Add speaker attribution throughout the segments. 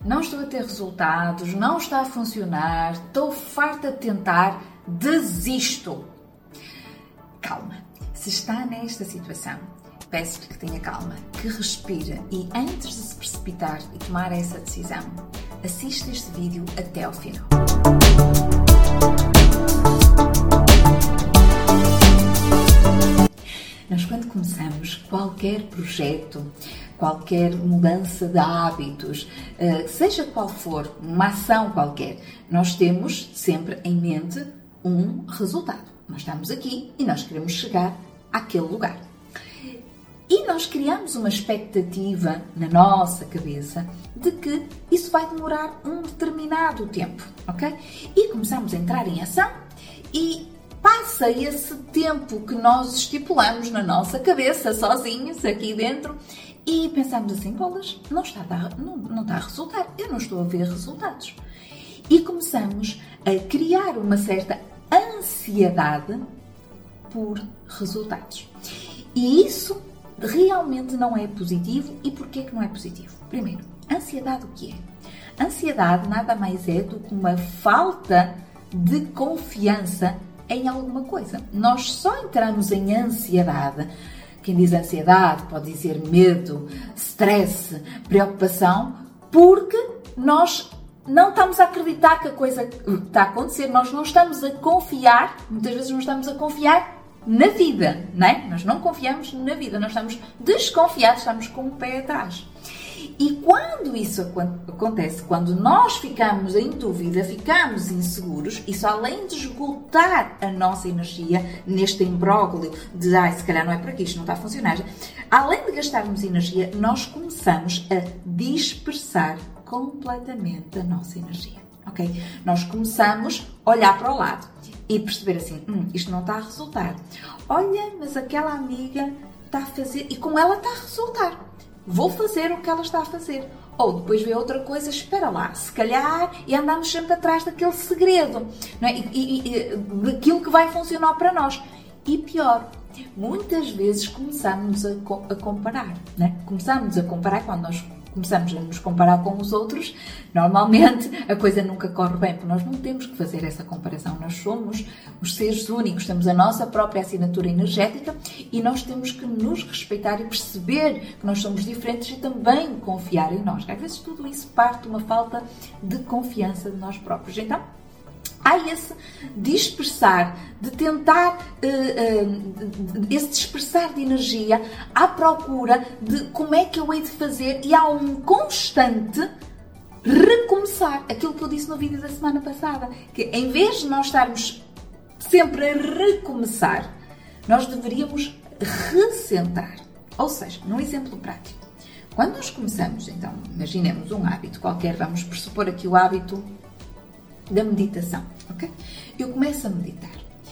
Speaker 1: não estou a ter resultados, não está a funcionar, estou farta de tentar, desisto. Calma. Se está nesta situação, peço-lhe que tenha calma, que respire e antes de se precipitar e tomar essa decisão, assista este vídeo até ao final. Nós, quando começamos qualquer projeto, qualquer mudança de hábitos, seja qual for, uma ação qualquer, nós temos sempre em mente um resultado. Nós estamos aqui e nós queremos chegar àquele lugar. E nós criamos uma expectativa na nossa cabeça de que isso vai demorar um determinado tempo, ok? E começamos a entrar em ação e passa esse tempo que nós estipulamos na nossa cabeça, sozinhos, aqui dentro, e pensamos assim, bolas, não está a resultar, eu não estou a ver resultados. E começamos a criar uma certa ansiedade por resultados. E isso realmente não é positivo. E porquê que não é positivo? Primeiro, ansiedade o que é? Ansiedade nada mais é do que uma falta de confiança em alguma coisa. Nós só entramos em ansiedade. Quem diz ansiedade pode dizer medo, stress, preocupação, porque nós não estamos a acreditar que a coisa está a acontecer. Nós não estamos a confiar, muitas vezes não estamos a confiar na vida, não é? Nós não confiamos na vida, nós estamos desconfiados, estamos com o pé atrás. E quando isso acontece, quando nós ficamos em dúvida, ficamos inseguros, isso além de esgotar a nossa energia neste imbróglio de se calhar não é por aqui, isto não está a funcionar, além de gastarmos energia, nós começamos a dispersar completamente a nossa energia, ok? Nós começamos a olhar para o lado e perceber assim, isto não está a resultar. Olha, mas aquela amiga está a fazer e com ela está a resultar. Vou fazer o que ela está a fazer. Ou depois vê outra coisa, espera lá, se calhar, e andamos sempre atrás daquele segredo, não é? E daquilo que vai funcionar para nós. E pior, muitas vezes começamos a comparar, não é? Começamos a comparar quando nós começamos a nos comparar com os outros, normalmente a coisa nunca corre bem, porque nós não temos que fazer essa comparação. Nós somos os seres únicos, temos a nossa própria assinatura energética e nós temos que nos respeitar e perceber que nós somos diferentes e também confiar em nós. Às vezes tudo isso parte de uma falta de confiança de nós próprios. Então, há esse dispersar, de tentar, esse dispersar de energia à procura de como é que eu hei de fazer e há um constante recomeçar. Aquilo que eu disse no vídeo da semana passada, que em vez de nós estarmos sempre a recomeçar, nós deveríamos ressentar. Ou seja, num exemplo prático, quando nós começamos, então, imaginemos um hábito qualquer, vamos pressupor aqui o hábito da meditação, ok? Eu começo a meditar.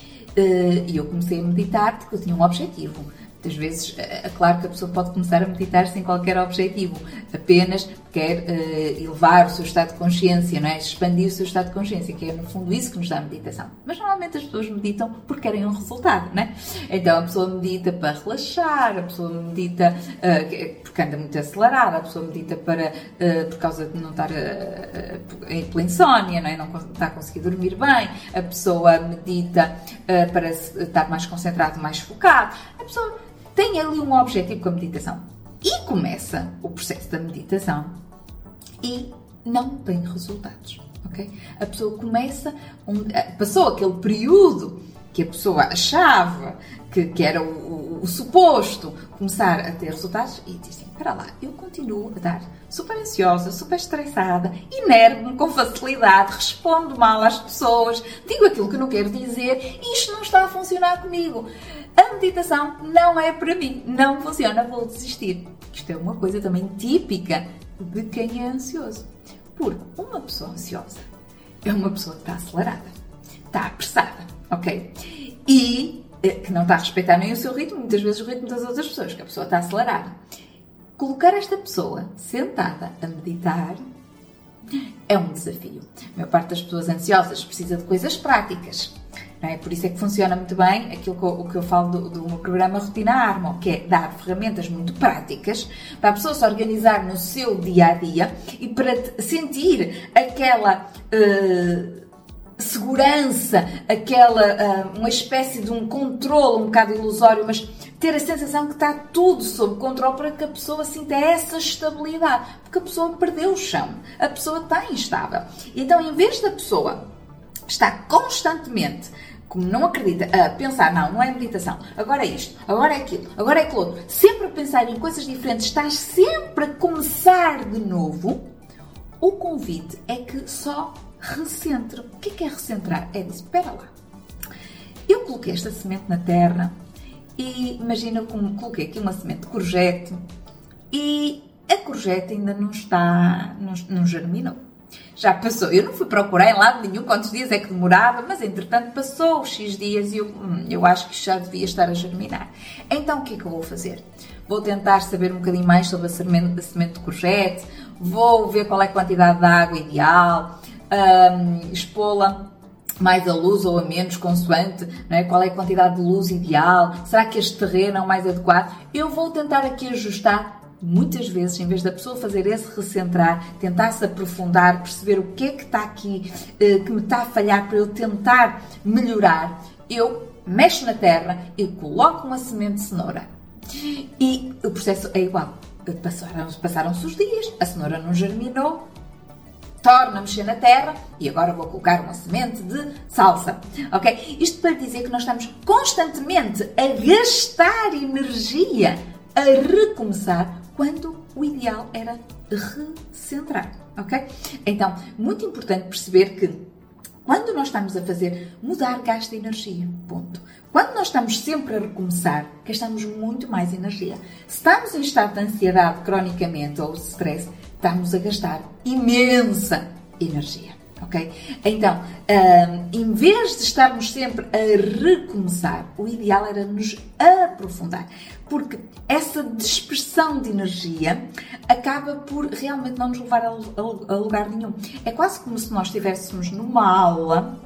Speaker 1: E eu comecei a meditar porque eu tinha um objetivo. Muitas vezes, é claro que a pessoa pode começar a meditar sem qualquer objetivo. Apenas quer elevar o seu estado de consciência, não é? Expandir o seu estado de consciência, que é no fundo isso que nos dá a meditação. Mas normalmente as pessoas meditam porque querem um resultado, não é? Então a pessoa medita para relaxar, a pessoa medita porque anda muito acelerada, a pessoa medita por causa de não estar pela insónia, não é? Não está a conseguir dormir bem, a pessoa medita para estar mais concentrado, mais focado. A pessoa tem ali um objetivo com a meditação e começa o processo da meditação e não tem resultados, ok? A pessoa começa, passou aquele período que a pessoa achava que era o suposto começar a ter resultados e diz assim, espera lá, eu continuo a estar super ansiosa, super estressada, inervo-me com facilidade, respondo mal às pessoas, digo aquilo que não quero dizer e isto não está a funcionar comigo. A meditação não é para mim, não funciona, vou desistir. Isto é uma coisa também típica de quem é ansioso. Porque uma pessoa ansiosa é uma pessoa que está acelerada, está apressada, ok? E que não está a respeitar nem o seu ritmo, muitas vezes o ritmo das outras pessoas, que a pessoa está acelerada. Colocar esta pessoa sentada a meditar é um desafio. A maior parte das pessoas ansiosas precisa de coisas práticas. Não é? Por isso é que funciona muito bem aquilo que eu falo do meu programa Rotina Armo, que é dar ferramentas muito práticas para a pessoa se organizar no seu dia-a-dia e para sentir aquela segurança, uma espécie de um controle um bocado ilusório, mas ter a sensação que está tudo sob controle para que a pessoa sinta essa estabilidade, porque a pessoa perdeu o chão, a pessoa está instável. Então, em vez da pessoa estar constantemente, como não acredita, a pensar, não é meditação, agora é isto, agora é aquilo, agora é aquilo outro, sempre a pensar em coisas diferentes, estar sempre a começar de novo, o convite é que só recentre. O que é recentrar? É dizer, espera lá, eu coloquei esta semente na terra e imagina como coloquei aqui uma semente de courgette e a courgette ainda não germinou. Já passou, eu não fui procurar em lado nenhum quantos dias é que demorava, mas entretanto passou os X dias e eu acho que já devia estar a germinar. Então o que é que eu vou fazer? Vou tentar saber um bocadinho mais sobre a semente de courgette, vou ver qual é a quantidade de água ideal, expô-la mais a luz ou a menos, consoante, não é? Qual é a quantidade de luz ideal, será que este terreno é o mais adequado? Eu vou tentar aqui ajustar, muitas vezes, em vez da pessoa fazer esse recentrar, tentar se aprofundar, perceber o que é que está aqui, que me está a falhar para eu tentar melhorar, eu mexo na terra e coloco uma semente de cenoura. E o processo é igual. Passaram-se os dias, a cenoura não germinou, torna a mexer na terra e agora vou colocar uma semente de salsa, ok? Isto para dizer que nós estamos constantemente a gastar energia a recomeçar quando o ideal era recentrar, ok? Então, muito importante perceber que quando nós estamos a fazer mudar, gasta energia, ponto. Quando nós estamos sempre a recomeçar, gastamos muito mais energia. Se estamos em estado de ansiedade cronicamente ou stress, estamos a gastar imensa energia, ok? Então, em vez de estarmos sempre a recomeçar, o ideal era nos aprofundar, porque essa dispersão de energia acaba por realmente não nos levar a lugar nenhum. É quase como se nós estivéssemos numa aula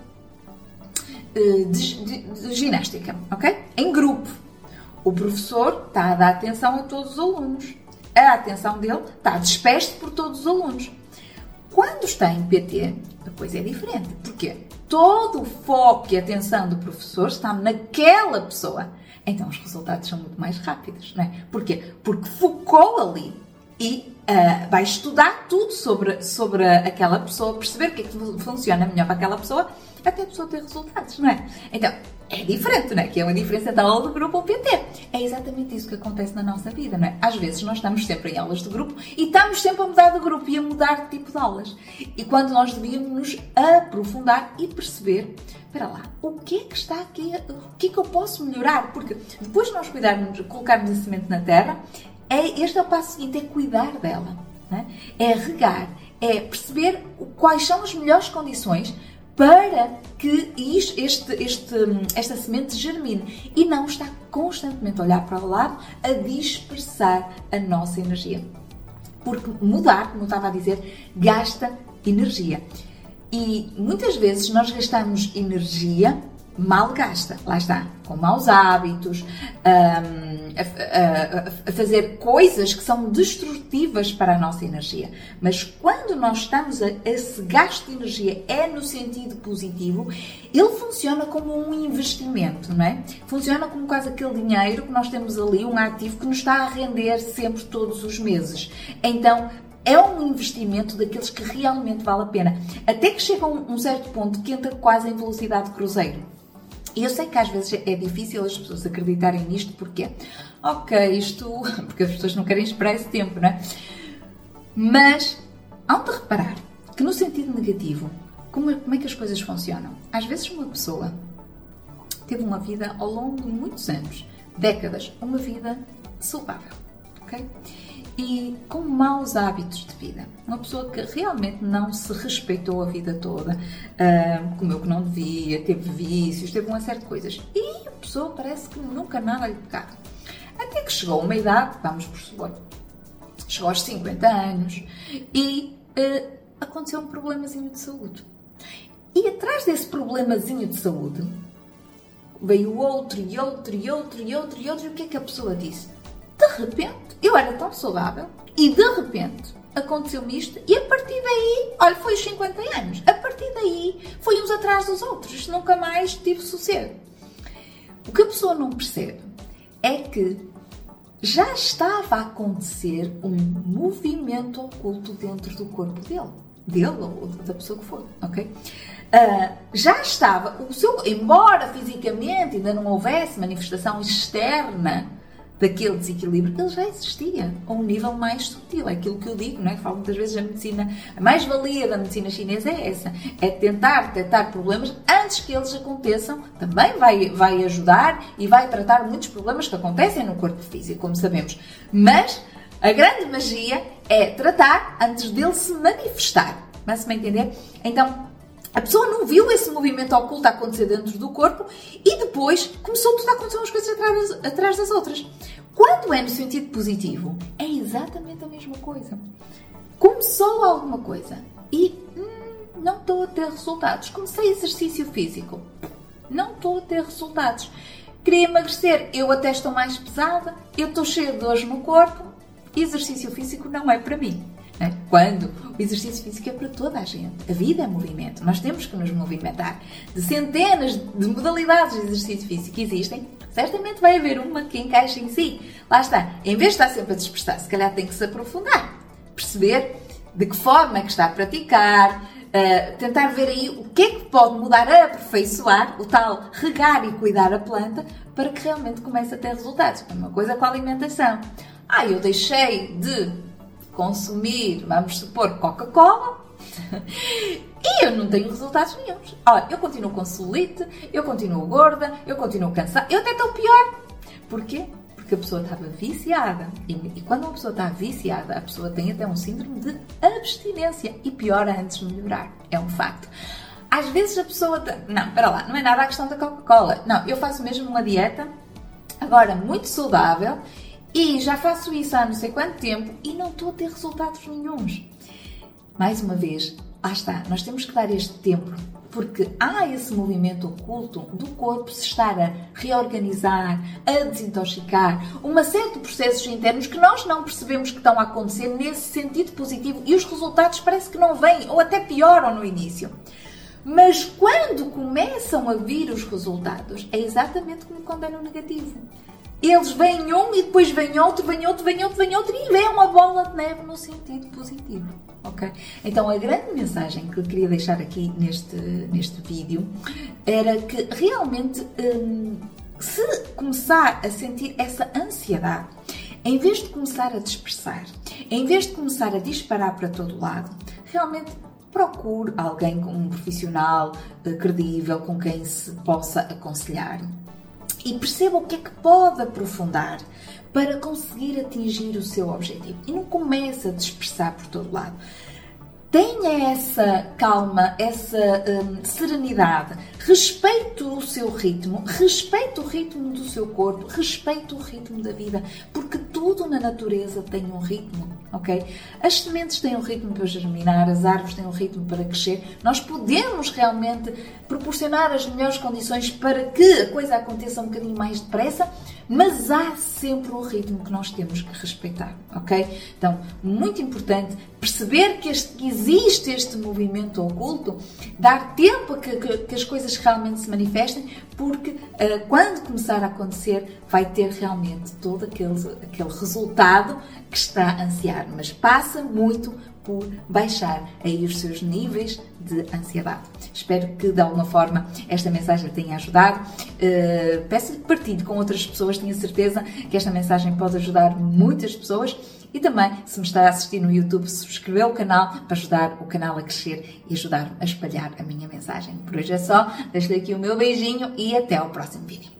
Speaker 1: de ginástica, ok? Em grupo. O professor está a dar atenção a todos os alunos. A atenção dele está dispersa por todos os alunos. Quando está em PT, a coisa é diferente. Porquê? Todo o foco e a atenção do professor está naquela pessoa. Então os resultados são muito mais rápidos, não é? Porquê? Porque focou ali e vai estudar tudo sobre aquela pessoa, perceber o que é que funciona melhor para aquela pessoa, até a pessoa ter resultados, não é? Então, é diferente, não é? Que é uma diferença da aula de grupo ou PT. É exatamente isso que acontece na nossa vida, não é? Às vezes nós estamos sempre em aulas de grupo e estamos sempre a mudar de grupo e a mudar de tipo de aulas. E quando nós devíamos nos aprofundar e perceber, espera lá, o que é que está aqui, o que é que eu posso melhorar? Porque depois de nós colocarmos a semente na terra, este é o passo seguinte, é cuidar dela, não é? É regar, é perceber quais são as melhores condições para que esta semente germine e não estar constantemente a olhar para o lado a dispersar a nossa energia. Porque mudar, como eu estava a dizer, gasta energia. E muitas vezes nós gastamos energia mal gasta. Lá está, com maus hábitos, a fazer coisas que são destrutivas para a nossa energia. Mas quando nós estamos esse gasto de energia é no sentido positivo, ele funciona como um investimento, não é? Funciona como quase aquele dinheiro que nós temos ali, um ativo que nos está a render sempre todos os meses. Então, é um investimento daqueles que realmente vale a pena. Até que chega a um certo ponto que entra quase em velocidade de cruzeiro. E eu sei que às vezes é difícil as pessoas acreditarem nisto, porque porque as pessoas não querem esperar esse tempo, não é? Mas, há de reparar que no sentido negativo, como é que as coisas funcionam? Às vezes uma pessoa teve uma vida ao longo de muitos anos, décadas, uma vida saudável, ok? E com maus hábitos de vida. Uma pessoa que realmente não se respeitou a vida toda, comeu que não devia, teve vícios, teve uma série de coisas. E a pessoa parece que nunca nada lhe pecava. Até que chegou a uma idade, vamos por supor, chegou aos 50 anos e aconteceu um problemazinho de saúde. E atrás desse problemazinho de saúde veio outro, e outro, e outro, e outro, e outro, e o que é que a pessoa disse? De repente, eu era tão saudável, e de repente aconteceu-me isto, e a partir daí, olha, foi os 50 anos, a partir daí foi uns atrás dos outros, nunca mais tive sossego. O que a pessoa não percebe é que já estava a acontecer um movimento oculto dentro do corpo dele ou da pessoa que for, ok? Já estava, embora fisicamente ainda não houvesse manifestação externa daquele desequilíbrio, ele já existia a um nível mais sutil. É aquilo que eu digo, não é? Falo muitas vezes da medicina, a mais-valia da medicina chinesa é essa, é tentar detectar problemas antes que eles aconteçam. Também vai ajudar e vai tratar muitos problemas que acontecem no corpo físico, como sabemos. Mas a grande magia é tratar antes dele se manifestar. Vai-se-me entender? Então, a pessoa não viu esse movimento oculto a acontecer dentro do corpo e depois começou tudo a acontecer umas coisas atrás das outras. Quando é no sentido positivo, é exatamente a mesma coisa. Começou alguma coisa e não estou a ter resultados. Comecei exercício físico, não estou a ter resultados. Queria emagrecer, eu até estou mais pesada, eu estou cheia de dores no corpo, exercício físico não é para mim. Quando o exercício físico é para toda a gente. A vida é movimento. Nós temos que nos movimentar. De centenas de modalidades de exercício físico que existem, certamente vai haver uma que encaixe em si. Lá está. Em vez de estar sempre a dispersar, se calhar tem que se aprofundar. Perceber de que forma é que está a praticar. Tentar ver aí o que é que pode mudar, aperfeiçoar, o tal regar e cuidar a planta, para que realmente comece a ter resultados. É uma coisa com a alimentação. Eu deixei de consumir, vamos supor, Coca-Cola e eu não tenho resultados nenhuns. Olha, eu continuo com celulite, eu continuo gorda, eu continuo cansada, eu até estou pior. Porquê? Porque a pessoa estava viciada. E quando uma pessoa está viciada, a pessoa tem até um síndrome de abstinência e piora antes de melhorar. É um facto. Às vezes a pessoa... Não, espera lá, não é nada a questão da Coca-Cola. Não, eu faço mesmo uma dieta, agora muito saudável, e já faço isso há não sei quanto tempo e não estou a ter resultados nenhuns. Mais uma vez, lá está, nós temos que dar este tempo, porque há esse movimento oculto do corpo se estar a reorganizar, a desintoxicar, uma série de processos internos que nós não percebemos que estão a acontecer nesse sentido positivo e os resultados parece que não vêm ou até pioram no início. Mas quando começam a vir os resultados, é exatamente como quando é no negativo. Eles vêm um e depois vem outro, vem outro, vem outro, vem outro e vem uma bola de neve no sentido positivo, ok? Então a grande mensagem que eu queria deixar aqui neste vídeo era que realmente se começar a sentir essa ansiedade, em vez de começar a dispersar, em vez de começar a disparar para todo lado, realmente procure alguém, um profissional credível com quem se possa aconselhar. E perceba o que é que pode aprofundar para conseguir atingir o seu objetivo. E não comece a dispersar por todo lado. Tenha essa calma, essa serenidade. Respeite o seu ritmo, respeite o ritmo do seu corpo, respeite o ritmo da vida, porque tudo na natureza tem um ritmo, ok? As sementes têm um ritmo para germinar, as árvores têm um ritmo para crescer. Nós podemos realmente proporcionar as melhores condições para que a coisa aconteça um bocadinho mais depressa, mas há sempre um ritmo que nós temos que respeitar, ok? Então, muito importante perceber que existe este movimento oculto, dar tempo a que as coisas realmente se manifestem, porque quando começar a acontecer vai ter realmente todo aquele resultado que está a ansiar, mas passa muito por baixar aí os seus níveis de ansiedade. Espero que de alguma forma esta mensagem tenha ajudado. Peço-lhe que partilhe com outras pessoas, tenho certeza que esta mensagem pode ajudar muitas pessoas. E também, se me está a assistir no YouTube, subscrever o canal para ajudar o canal a crescer e ajudar-me a espalhar a minha mensagem. Por hoje é só, deixo-lhe aqui o meu beijinho e até ao próximo vídeo.